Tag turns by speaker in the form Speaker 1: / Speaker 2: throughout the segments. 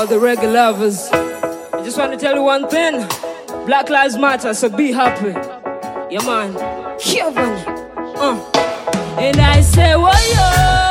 Speaker 1: all the reggae lovers. I just want to tell you one thing. Black Lives Matter, so be happy. Yeah, man. Kevin. And I say, whoa, yo.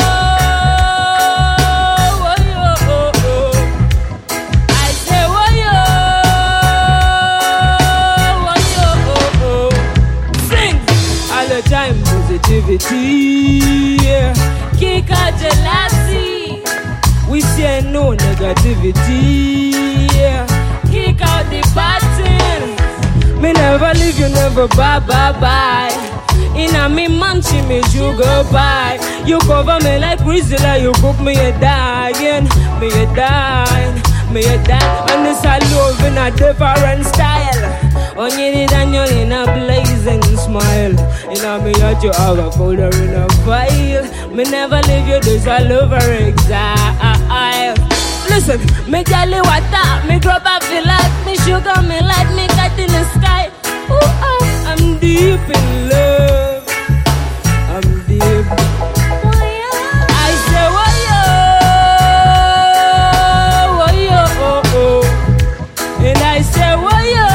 Speaker 1: Time positivity, yeah. Kick out jealousy. We say no negativity, yeah. Kick out the button. Me never leave you, never bye bye bye. Inna me manchi, me you go by. You cover me like Grizzly, you cook me a dying, me a dying, me a dying. And this I love in a different style. On you and you're in a blazing smile. In a me at you have a folder in a file. Me never leave you, this all over exile. Listen, me jolly water, me grub up feel like me sugar, me light me cat in the sky. Ooh, I'm deep in love. I'm deep. I say, whoa, yo, oh, oh. And I say, whoa, yo.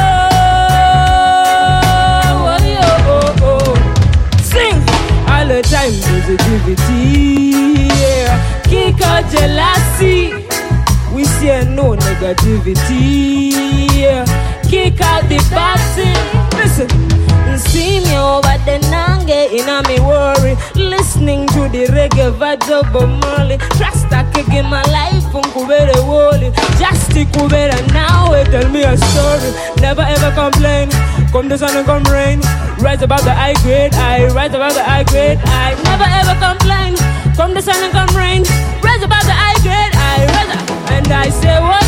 Speaker 1: Time positivity, yeah. Kick out jealousy. We say no negativity, yeah. Kick out the button. Listen, see me over the nange in a me worry. Listening to the reggae vibes of Bob Marley. Trust I kick in my life from Kubere Wally. Just stick Kubere now, tell me a story. Never ever complain. Come the sun and come rain. Rise above the high grade, I rise above the high grade, I never ever complain. Come the sun and come rain. Rise above the high grade, I rise up. And I say, whoa,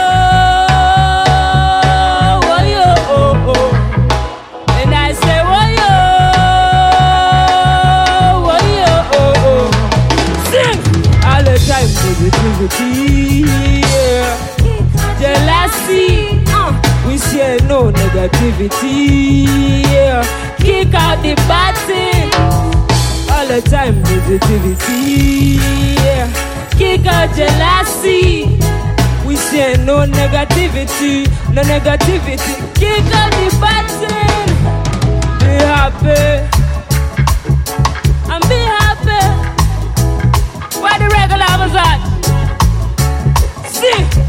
Speaker 1: yo, oh, oh. And I say, whoa, yo, oh, oh. Sing! All the time, positivity, yeah. Jealousy, we say no negativity, yeah. Kick out the button. All the time positivity, yeah. Kick out jealousy. We say no negativity, no negativity. Kick out the button. Be happy. And be happy. Where the regular was at? See.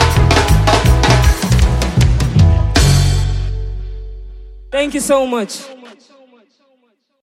Speaker 1: Thank you so much.